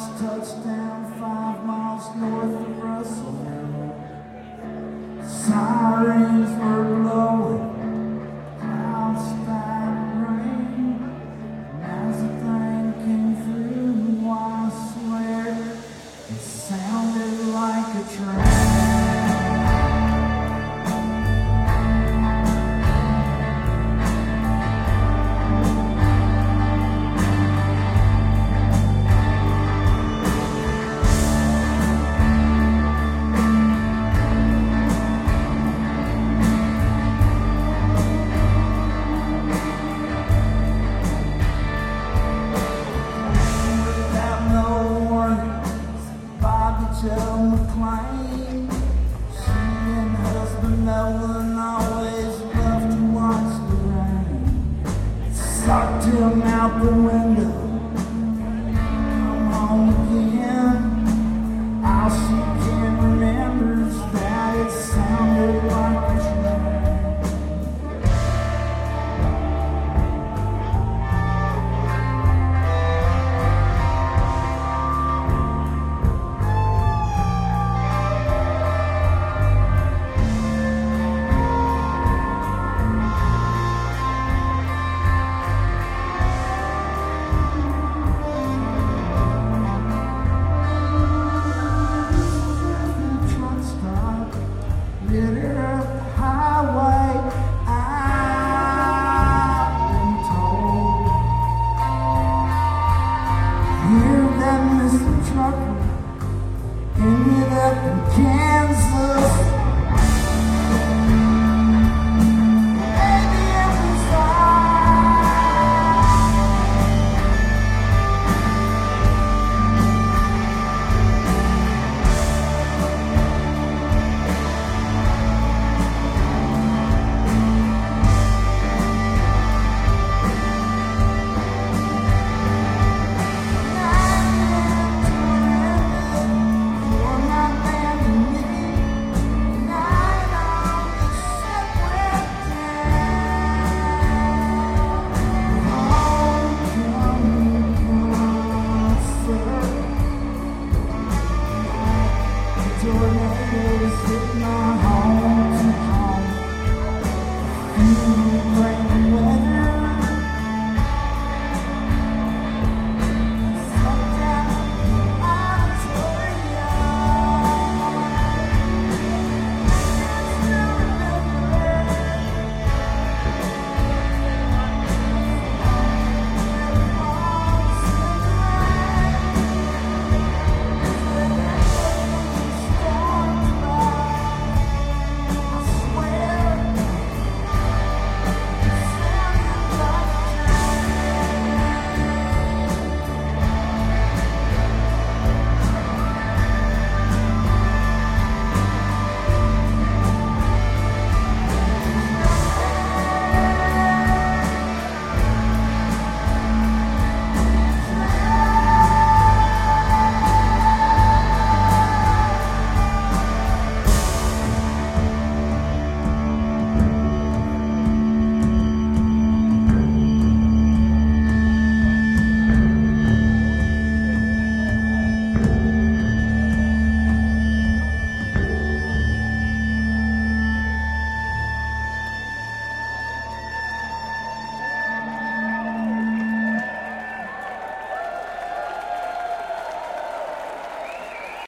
lights touched down 5 miles north of Russell. Sirens were blowing, clouds stacked rain. And as the thing came through, I swear it sounded like a train. Joe McClain, she and husband Nolan always loved to watch the rain. Sucked him out the window, come home again. All she can remember is that it sounded like a train. Trucker ended up in Canada.